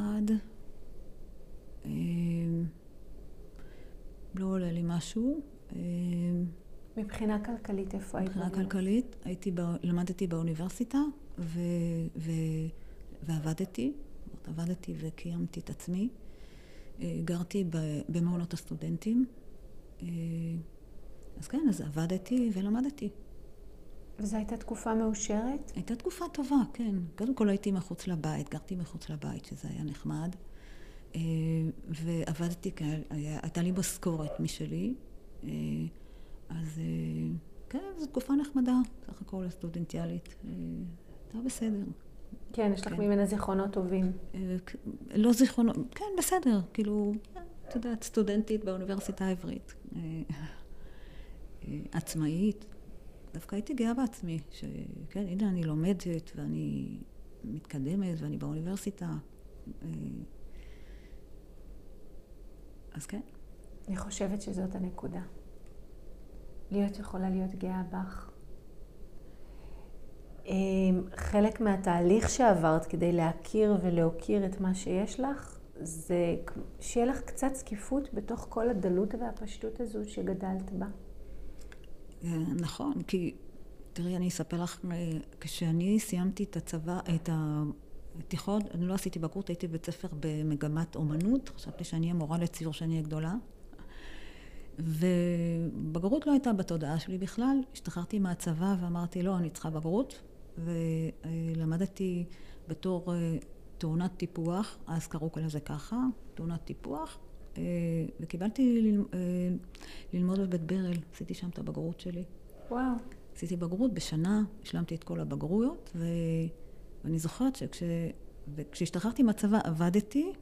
לא עולה לי משהו. מבחינה כלכלית, איפה היית? מבחינה כלכלית, למדתי באוניברסיטה ועבדתי וקיימתי את עצמי. גרתי במעונות הסטודנטים. אז כן, אז עבדתי ולמדתי. וזו הייתה תקופה מאושרת? הייתה תקופה טובה, כן. קודם כל הייתי מחוץ לבית, גרתי מחוץ לבית, שזה היה נחמד. ועבדתי, הייתה לי משכורת משלי, אז כן, זו תקופה נחמדה, סך הכל הסטודנטיאלית, הייתה בסדר. כן, יש לך ממנה זיכרונות טובים. לא זיכרונות, כן, בסדר, כאילו, את יודעת, סטודנטית באוניברסיטה העברית, עצמאית, דווקא הייתי גאה בעצמי, שכן, הנה אני לומדת ואני מתקדמת ואני באוניברסיטה, אז כן. אני חושבת שזאת הנקודה. להיות יכולה להיות גאה בך. חלק מהתהליך שעברת כדי להכיר ולהוקיר את מה שיש לך, זה שיהיה לך קצת זקיפות בתוך כל הדלות והפשטות הזו שגדלת בה. נכון, כי תראי, אני אספר לך, כשאני סיימתי את הצבא, את התיכון, אני לא עשיתי בגרות, הייתי בבית ספר במגמת אומנות, חשבתי שאני אהיה מורה לציור שאני אהיה גדולה, ובגרות לא הייתה בתודעה שלי בכלל, השתחררתי מהצבא ואמרתי, לא, אני צריכה בגרות, ולמדתי בתור תאונת טיפוח, אז קראו לזה ככה, תאונת טיפוח, וקיבלתי ללמוד בבית ברל, עשיתי שם את הבגרות שלי. וואו. עשיתי בגרות בשנה, השלמתי את כל הבגרויות, ואני זוכרת כשהשתחררתי מהצבא עבדתי,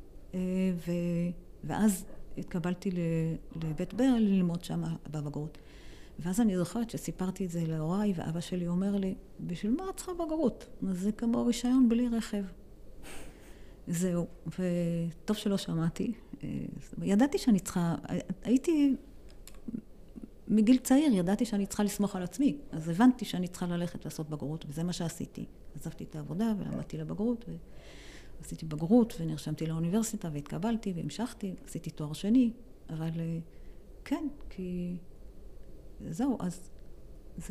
ואז התקבלתי לבית ברל ללמוד שם בבגרות. ואז אני זוכרת שסיפרתי את זה להוריי, ואבא שלי אומר לי, בשביל מה את צריכה בגרות? זה כמו רישיון בלי רכב. זהו, וטוב שלא שמעתי. ידעתי שאני צריכה, הייתי מגיל צעיר, ידעתי שאני צריכה לסמוך על עצמי. אז הבנתי שאני צריכה ללכת לעשות בגרות, וזה מה שעשיתי. עזבתי את העבודה ולמדתי לבגרות, ועשיתי בגרות, ונרשמתי לאוניברסיטה, והתקבלתי, והמשכתי, עשיתי תואר שני, אבל כן, כי זהו, אז זה...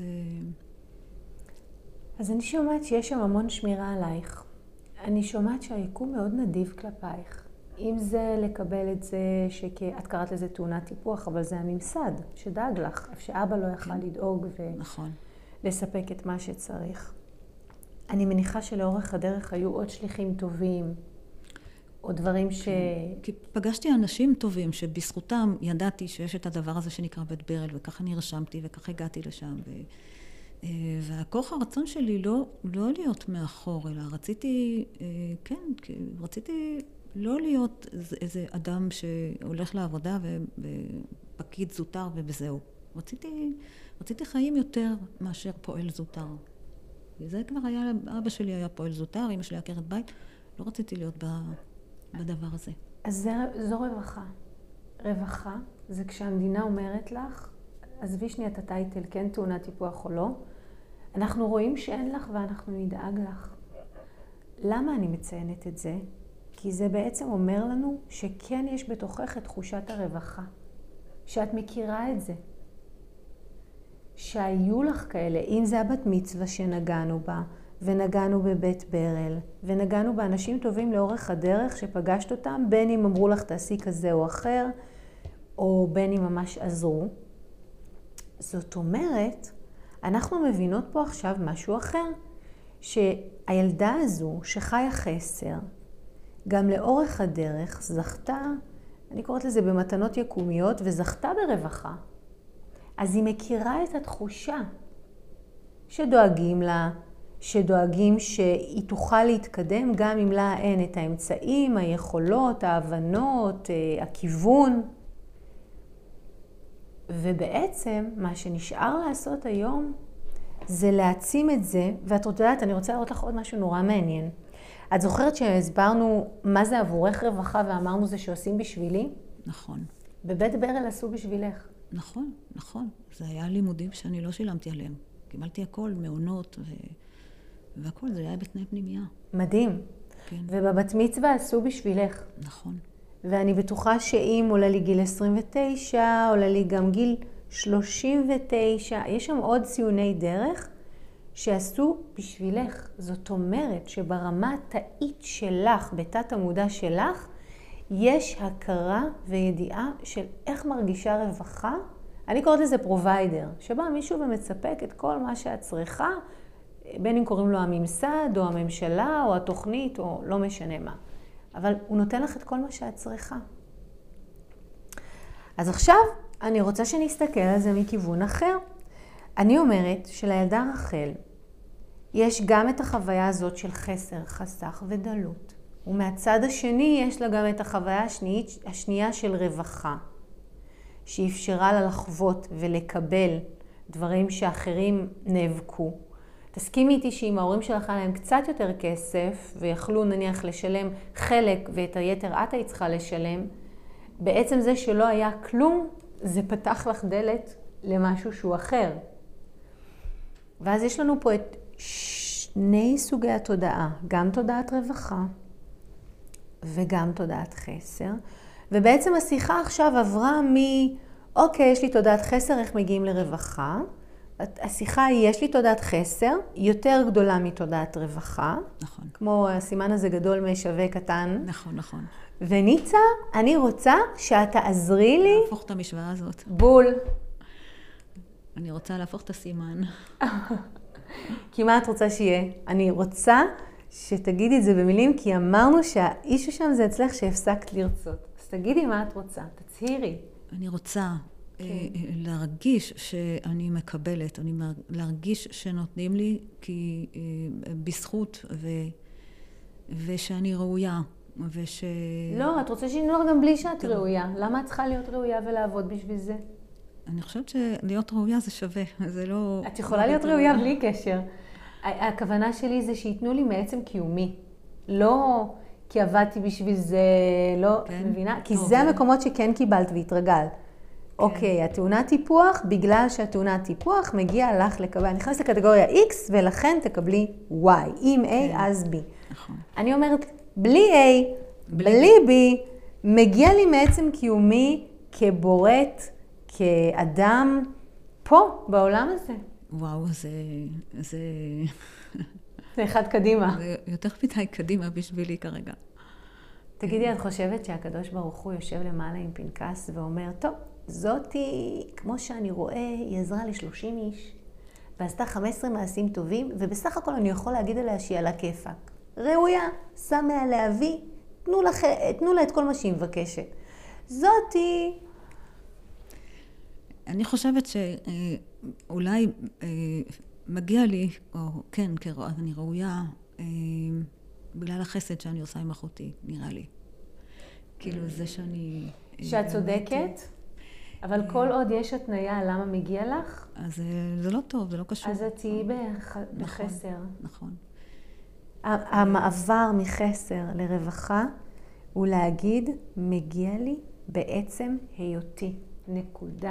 אז אני שומעת שיש שם המון שמירה עלייך. אני שומעת שהיקום מאוד נדיב כלפייך. אם זה לקבל את זה שאת קראת לזה תאונת טיפוח, אבל זה הממסד שדאג לך, שאבא לא יכל לדאוג ולספק את מה שצריך. אני מניחה שלאורך הדרך היו עוד שליחים טובים, או דברים כי פגשתי אנשים טובים שבזכותם ידעתי שיש את הדבר הזה שנקרא בית ברל, וככה נרשמתי וככה הגעתי לשם. והכוח הרצון שלי לא להיות מאחור, אלא רציתי, כן, רציתי לא להיות איזה אדם שהולך לעבודה ופקיד זוטר ובזהו. רציתי חיים יותר מאשר פועל זוטר. וזה כבר היה, אבא שלי היה פועל זוטר, אמא שלי עקרת בית, לא רציתי להיות בדבר הזה. אז זו רווחה. רווחה זה כשהמדינה אומרת לך, עזבי שנייה את הטייטל, כן תאונת טיפוח או לא, אנחנו רואים שאין לך ואנחנו נדאג לך. למה אני מציינת את זה? כי זה בעצם אומר לנו שכן יש בתוכך את תחושת הרווחה. שאת מכירה את זה. שהיו לך כאלה, אם זה הבת מצווה שנגענו בה, ונגענו בבית ברל, ונגענו באנשים טובים לאורך הדרך שפגשת אותם, בין אם אמרו לך תעשי כזה או אחר, או בין אם ממש עזרו. זאת אומרת, אנחנו מבינות פה עכשיו משהו אחר, שהילדה הזו שחיה חסר, גם לאורך הדרך זכתה, אני קוראת לזה במתנות יקומיות, וזכתה ברווחה. אז היא מכירה את התחושה שדואגים לה, שדואגים שהיא תוכל להתקדם גם אם לה אין את האמצעים, היכולות, ההבנות, הכיוון. ובעצם מה שנשאר לעשות היום זה להעצים את זה, ואת יודעת, אני רוצה להראות לך עוד משהו נורא מעניין. את זוכרת שהסברנו מה זה עבורך רווחה ואמרנו זה שעושים בשבילי? נכון. בבית ברל עשו בשבילך. נכון, נכון. זה היה לימודים שאני לא שילמתי עליהם. קיבלתי הכל, מעונות והכל, זה היה בתנאי פנימייה. מדהים. כן. ובבת מצווה עשו בשבילך. נכון. ואני בטוחה שאם עולה לי גיל 29, עולה לי גם גיל 39, יש שם עוד ציוני דרך שעשו בשבילך. זאת אומרת שברמה התאית שלך, בתת המודע שלך, יש הכרה וידיעה של איך מרגישה רווחה. אני קוראת לזה פרוביידר, שבא מישהו ומצפק את כל מה שאת צריכה, בין אם קוראים לו הממסד או הממשלה או התוכנית או לא משנה מה. אבל הוא נותן לך את כל מה שאת צריכה. אז עכשיו אני רוצה שנסתכל על זה מכיוון אחר. אני אומרת שלילדה רחל יש גם את החוויה הזאת של חסר, חסך ודלות. ומהצד השני יש לה גם את החוויה השנייה של רווחה, שאפשרה לה לחוות ולקבל דברים שאחרים נאבקו. תסכימי איתי שאם ההורים שלך היה להם קצת יותר כסף, ויכלו נניח לשלם חלק ואת היתר את היית צריכה לשלם, בעצם זה שלא היה כלום, זה פתח לך דלת למשהו שהוא אחר. ואז יש לנו פה את שני סוגי התודעה, גם תודעת רווחה וגם תודעת חסר. ובעצם השיחה עכשיו עברה אוקיי, יש לי תודעת חסר, איך מגיעים לרווחה? השיחה היא, יש לי תודעת חסר, יותר גדולה מתודעת רווחה. נכון. כמו הסימן הזה גדול משווה קטן. נכון, נכון. וניצה, אני רוצה שאתה עזרי לי. להפוך את המשוואה הזאת. בול. אני רוצה להפוך את הסימן. כי מה את רוצה שיהיה? אני רוצה שתגידי את זה במילים, כי אמרנו שהאישו שם זה אצלך שהפסקת לרצות. אז תגידי מה את רוצה, תצהירי. אני רוצה להרגיש שאני מקבלת, להרגיש שנותנים לי כי בזכות ושאני ראויה. לא, את רוצה שיתנו לך גם בלי שאת ראויה. למה את צריכה להיות ראויה ולעבוד בשביל זה? אני חושבת שלהיות ראויה זה שווה, זה לא... את יכולה להיות ראויה בלי קשר. הכוונה שלי זה שיתנו לי מעצם קיומי. לא כי עבדתי בשביל זה, לא, מבינה? כי זה המקומות שכן קיבלת והתרגלת. אוקיי, התאונת טיפוח, בגלל שהתאונת טיפוח מגיע לך לקבל, אני נכנסת לקטגוריה X ולכן תקבלי Y. אם A אז B. נכון. אני אומרת, בלי A, בלי B, מגיע לי מעצם קיומי כבורט, כאדם, פה, בעולם הזה. וואו, זה... זה אחד קדימה. זה יותר מדי קדימה בשבילי כרגע. תגידי, את חושבת שהקדוש ברוך הוא יושב למעלה עם פנקס ואומר, טוב, זאתי, כמו שאני רואה, היא עזרה ל-30 איש, ועשתה 15 מעשים טובים, ובסך הכל אני יכול להגיד עליה שהיא על הכיפק. ראויה, שמה עליה וי, תנו לה את כל מה שהיא מבקשת. זאתי... אני חושבת שאולי מגיע לי, או כן, אני ראויה, בגלל החסד שאני עושה עם אחותי, נראה לי. כאילו זה שאני... שאת צודקת, אבל כל עוד יש התניה למה מגיע לך, אז זה לא טוב, זה לא קשור. אז את תהיי בחסר. נכון. המעבר מחסר לרווחה הוא להגיד, מגיע לי בעצם היותי. נקודה.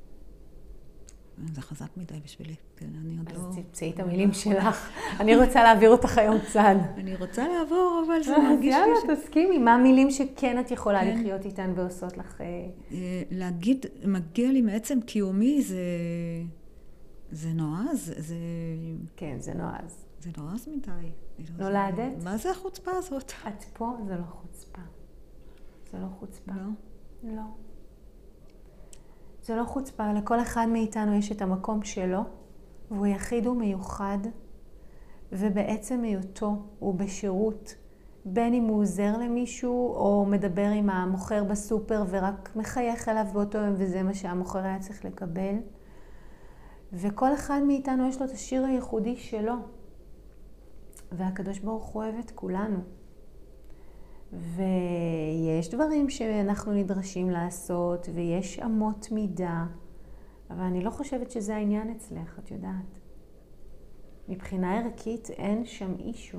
זה חזק מדי בשבילי. אני עוד לא... אז תמצאי את המילים שלך. אני רוצה להעביר אותך היום צד. אני רוצה לעבור, אבל זה מרגיש לי... יאללה, תסכימי. מה המילים שכן את יכולה לחיות איתן ועושות לך... להגיד, מגיע לי מעצם קיומי, זה נועז, זה... כן, זה נועז. זה נועז מדי. נולדת? מה זה החוצפה הזאת? את פה, זה לא חוצפה. זה לא חוצפה. לא? לא. זה לא חוצפה, לכל אחד מאיתנו יש את המקום שלו, והוא יחיד ומיוחד, ובעצם היותו הוא בשירות, בין אם הוא עוזר למישהו, או מדבר עם המוכר בסופר, ורק מחייך אליו באותו יום, וזה מה שהמוכר היה צריך לקבל. וכל אחד מאיתנו יש לו את השיר הייחודי שלו, והקדוש ברוך הוא אוהב את כולנו. ויש דברים שאנחנו נדרשים לעשות, ויש אמות מידה, אבל אני לא חושבת שזה העניין אצלך, את יודעת. מבחינה ערכית אין שם אישו.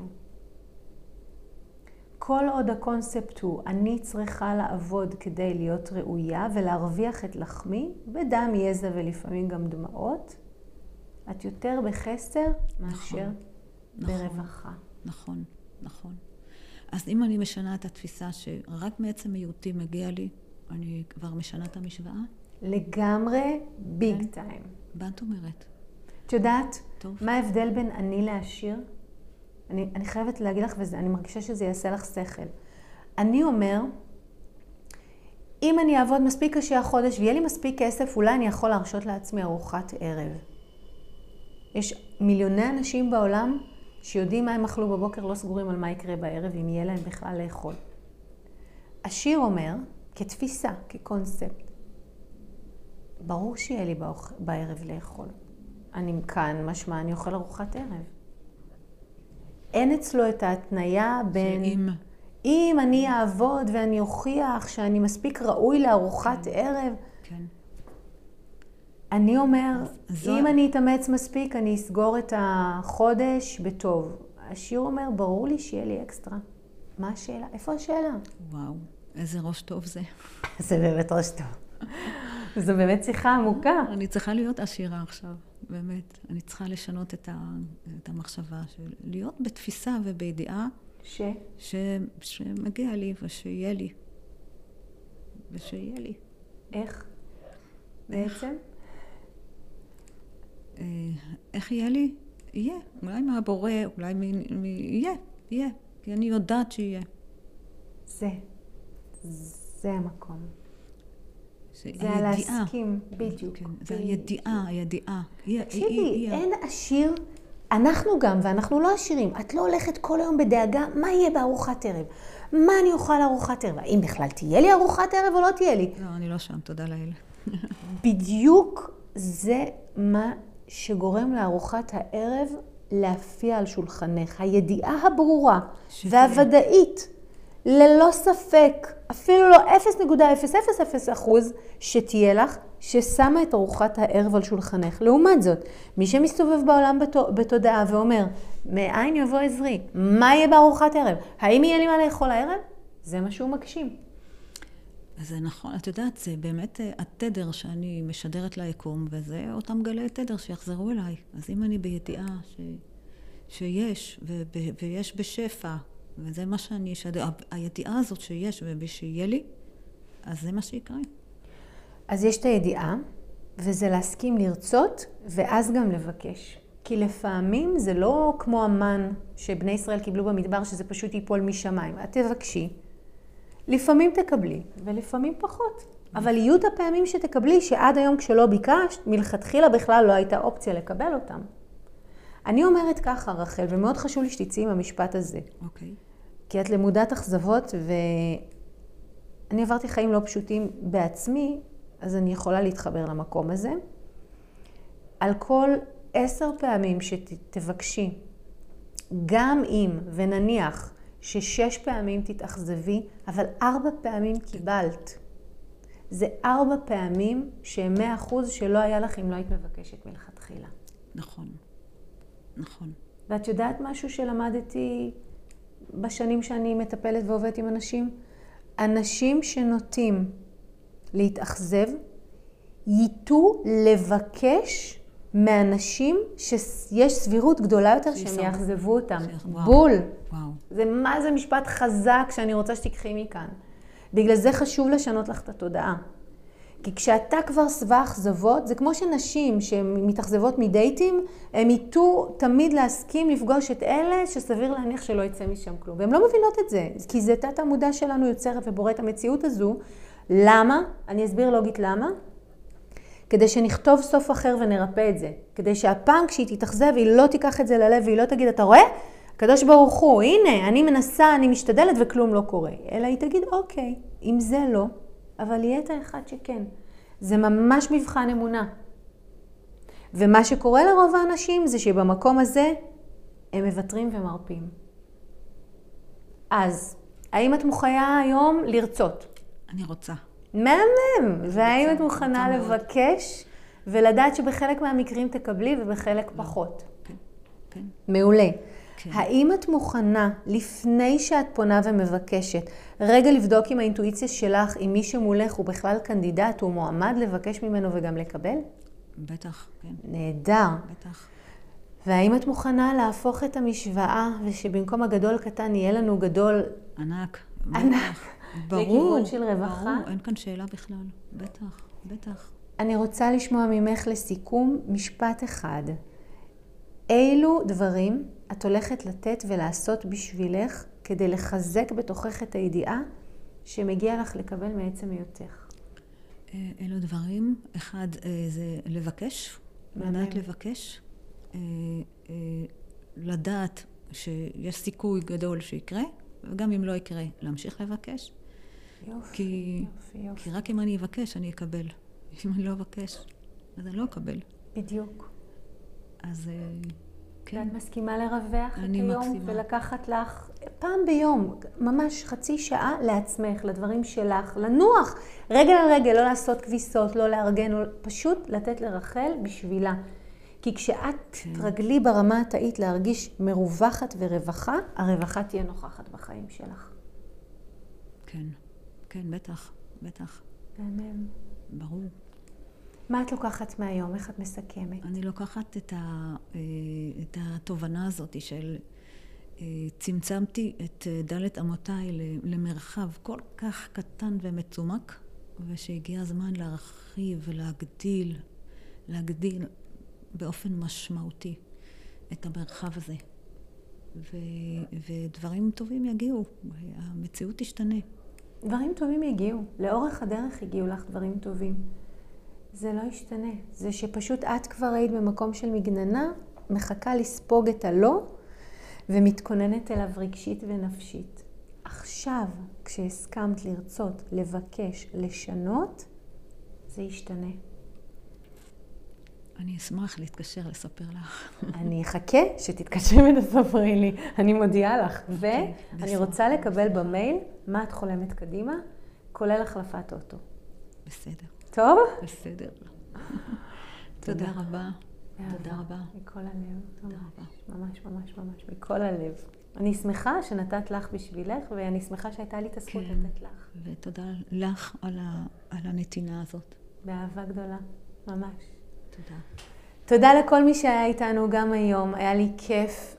כל עוד הקונספט הוא, אני צריכה לעבוד כדי להיות ראויה ולהרוויח את לחמי, בדם, יזע ולפעמים גם דמעות, את יותר בחסר מאשר ברווחה. נכון, נכון. אז אם אני משנה את התפיסה שרק מעצם היותי מגיע לי, אני כבר משנה את המשוואה? לגמרי ביג טיים. מה את אומרת? את יודעת, טוב. מה ההבדל בין אני לעשיר? אני חייבת להגיד לך, ואני מרגישה שזה יעשה לך שכל. אני אומר, אם אני אעבוד מספיק קשה החודש ויהיה לי מספיק כסף, אולי אני יכול להרשות לעצמי ארוחת ערב. יש מיליוני אנשים בעולם שיודעים מה הם אכלו בבוקר, לא סגורים על מה יקרה בערב, אם יהיה להם בכלל לאכול. השיר אומר, כתפיסה, כקונספט, ברור שיהיה לי בערב לאכול. אני כאן, משמע, אני אוכל ארוחת ערב. אין אצלו את ההתניה בין... אם אני אעבוד ואני אוכיח שאני מספיק ראוי לארוחת ערב, כן. אני אומר, אם אני אתאמץ מספיק, אני אסגור את החודש בטוב. השיר אומר, ברור לי שיהיה לי אקסטרה. מה השאלה? איפה השאלה? וואו, איזה ראש טוב זה. זה באמת ראש טוב. זו באמת שיחה עמוקה. אני צריכה להיות עשירה עכשיו, באמת. אני צריכה לשנות את המחשבה של להיות בתפיסה ובידיעה שמגיע לי ושיהיה לי. ושיהיה לי. איך? בעצם? איך יהיה לי? יהיה. אולי מהבורא, אולי יהיה. כי אני יודעת שיהיה. זה המקום. זה להסכים, בדיוק. כן, זה הידיעה. תקשיבי, אין עשיר, אנחנו גם, ואנחנו לא עשירים. את לא הולכת כל היום בדאגה, מה יהיה בארוחת ערב? מה אני אוכל לארוחת ערב? האם בכלל תהיה לי ארוחת ערב או לא תהיה לי? לא, אני לא שם, תודה לאל. בדיוק זה מה שגורם לארוחת הערב להפיע על שולחנך. הידיעה הברורה והוודאית, ללא ספק, אפילו לא 0.000% שתהיה לך, ששמה את ארוחת הערב על שולחנך. לעומת זאת, מי שמסתובב בעולם בתודעה ואומר, מאין יבוא עזרי? מה יהיה בארוחת ערב? האם יהיה לי מה לאכול הערב? זה מה שהוא מגשים. זה נכון, את יודעת, זה באמת התדר שאני משדרת ליקום, וזה אותם גלי תדר שיחזרו אליי. אז אם אני בידיעה שיש, ויש בשפע, וזה מה שאני אשדר, הידיעה הזאת שיש ושיהיה לי, אז זה מה שיקרה. אז יש את הידיעה, וזה להסכים לרצות, ואז גם לבקש. כי לפעמים זה לא כמו המן שבני ישראל קיבלו במדבר, שזה פשוט ייפול משמיים. את תבקשי, לפעמים תקבלי, ולפעמים פחות. אבל יהיו את הפעמים שתקבלי, שעד היום כשלא ביקשת, מלכתחילה בכלל לא הייתה אופציה לקבל אותם. אני אומרת ככה, רחל, ומאוד חשוב לי שתצאי עם המשפט הזה. אוקיי. כי את למודת אכזבות, ואני עברתי חיים לא פשוטים בעצמי, אז אני יכולה להתחבר למקום הזה. על כל 10 פעמים שתבקשי, גם אם, ונניח, ש6 פעמים תתאכזבי, אבל 4 פעמים קיבלת. זה 4 פעמים שהם 100% שלא היה לך אם לא היית מבקשת מלכתחילה. נכון. נכון. ואת יודעת משהו שלמדתי בשנים שאני מטפלת ועובדת עם אנשים? אנשים שנוטים להתאכזב, ייתו לבקש מאנשים שיש סבירות גדולה יותר שהם יאכזבו אותם. בול. וואו. זה מה זה משפט חזק שאני רוצה שתיקחי מכאן. בגלל זה חשוב לשנות לך את התודעה. כי כשאתה כבר שבע אכזבות, זה כמו שנשים שמתאכזבות מדייטים, הם ייתו תמיד להסכים לפגוש את אלה שסביר להניח שלא יצא משם כלום. והן לא מבינות את זה, כי זה תת המודע שלנו יוצרת ובורא את המציאות הזו. למה? אני אסביר לוגית למה. כדי שנכתוב סוף אחר ונרפא את זה. כדי שהפעם כשהיא תתאכזב, היא לא תיקח את זה ללב והיא לא תגיד, אתה רואה? הקדוש ברוך הוא, הנה, אני מנסה, אני משתדלת וכלום לא קורה. אלא היא תגיד, אוקיי, אם זה לא, אבל יהיה את האחד שכן. זה ממש מבחן אמונה. ומה שקורה לרוב האנשים זה שבמקום הזה הם מוותרים ומרפים. אז, האם את מוכנה היום לרצות? אני רוצה. מהמם. והאם את מוכנה לבקש ולדעת שבחלק מהמקרים תקבלי ובחלק פחות? כן, כן. מעולה. כן. האם את מוכנה, לפני שאת פונה ומבקשת, רגע לבדוק עם האינטואיציה שלך, אם מי שמולך הוא בכלל קנדידט, הוא מועמד לבקש ממנו וגם לקבל? בטח, כן. נהדר. בטח. והאם את מוכנה להפוך את המשוואה, ושבמקום הגדול קטן יהיה לנו גדול... ענק. ענק. ברור. לכיוון של רווחה? ברור, אין כאן שאלה בכלל. בטח, בטח. אני רוצה לשמוע ממך לסיכום משפט אחד. אילו דברים את הולכת לתת ולעשות בשבילך כדי לחזק בתוכך את הידיעה שמגיע לך לקבל מעצם היותך? אלו דברים. אחד זה לבקש, לדעת לבקש, לדעת שיש סיכוי גדול שיקרה, וגם אם לא יקרה, להמשיך לבקש. כי רק אם אני אבקש, אני אקבל. אם אני לא אבקש, אז אני לא אקבל. בדיוק. אז כן. ואת מסכימה לרווח את היום? מקסימה. ולקחת לך פעם ביום, ממש חצי שעה לעצמך, לדברים שלך, לנוח. רגל על רגל, לא לעשות כביסות, לא לארגן, פשוט לתת לרחל בשבילה. כי כשאת תרגלי ברמה התאית להרגיש מרווחת ורווחה, הרווחה תהיה נוכחת בחיים שלך. כן, כן, בטח, בטח. אמן. ברור. מה את לוקחת מהיום? איך את מסכמת? אני לוקחת את התובנה הזאת של צמצמתי את דלת אמותיי למרחב כל כך קטן ומצומק, ושהגיע הזמן להרחיב ולהגדיל באופן משמעותי את המרחב הזה. ודברים טובים יגיעו, המציאות תשתנה. דברים טובים יגיעו, לאורך הדרך יגיעו לך דברים טובים. זה לא ישתנה, זה שפשוט את כבר היית במקום של מגננה, מחכה לספוג את הלא, ומתכוננת אליו רגשית ונפשית. עכשיו, כשהסכמת לרצות, לבקש, לשנות, זה ישתנה. אני אשמח להתקשר, לספר לך. אני אחכה שתתקשרי ותספרי לי, אני מודיעה לך. ואני רוצה לקבל במייל מה את חולמת קדימה, כולל החלפת אוטו. בסדר. טוב? בסדר. תודה רבה. תודה רבה. מכל הלב. תודה רבה. ממש, ממש, ממש, מכל הלב. אני שמחה שנתת לך בשבילך, ואני שמחה שהייתה לי את הזכות לתת לך. ותודה לך על הנתינה הזאת. באהבה גדולה, ממש. תודה. תודה לכל מי שהיה איתנו גם היום. היה לי כיף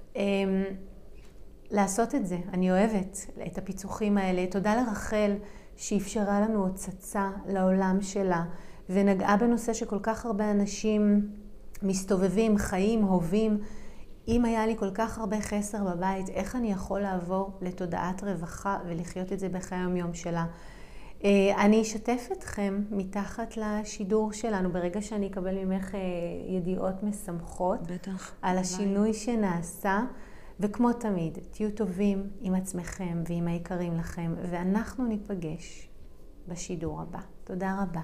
לעשות את זה. אני אוהבת את הפיצוחים האלה. תודה לרחל שאפשרה לנו הוצצה לעולם שלה, ונגעה בנושא שכל כך הרבה אנשים מסתובבים, חיים, הובים. אם היה לי כל כך הרבה חסר בבית, איך אני יכול לעבור לתודעת רווחה ולחיות את זה בחיי היום שלה? אני אשתף אתכם מתחת לשידור שלנו, ברגע שאני אקבל ממך ידיעות משמחות. בטח. על השינוי שנעשה, וכמו תמיד, תהיו טובים עם עצמכם ועם היקרים לכם, ואנחנו ניפגש בשידור הבא. תודה רבה.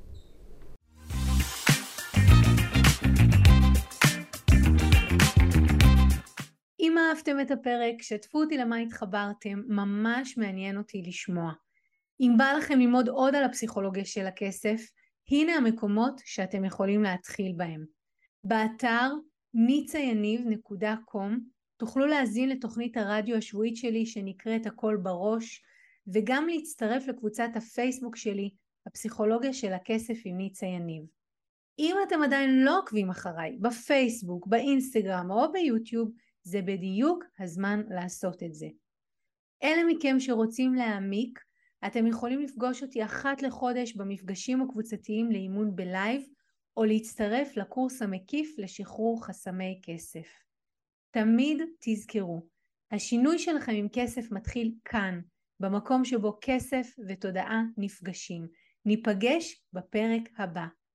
אם אהבתם את הפרק, שתפו אותי למה התחברתם, ממש מעניין אותי לשמוע. אם בא לכם ללמוד עוד על הפסיכולוגיה של הכסף, הנה המקומות שאתם יכולים להתחיל בהם. באתר nicayaniv.com תוכלו להזין לתוכנית הרדיו השבועית שלי שנקראת הכל בראש, וגם להצטרף לקבוצת הפייסבוק שלי, הפסיכולוגיה של הכסף עם ניצה יניב. אם אתם עדיין לא עוקבים אחריי בפייסבוק, באינסטגרם או ביוטיוב, זה בדיוק הזמן לעשות את זה. אלה מכם שרוצים להעמיק, אתם יכולים לפגוש אותי אחת לחודש במפגשים הקבוצתיים לאימון בלייב, או להצטרף לקורס המקיף לשחרור חסמי כסף. תמיד תזכרו, השינוי שלכם עם כסף מתחיל כאן, במקום שבו כסף ותודעה נפגשים. ניפגש בפרק הבא.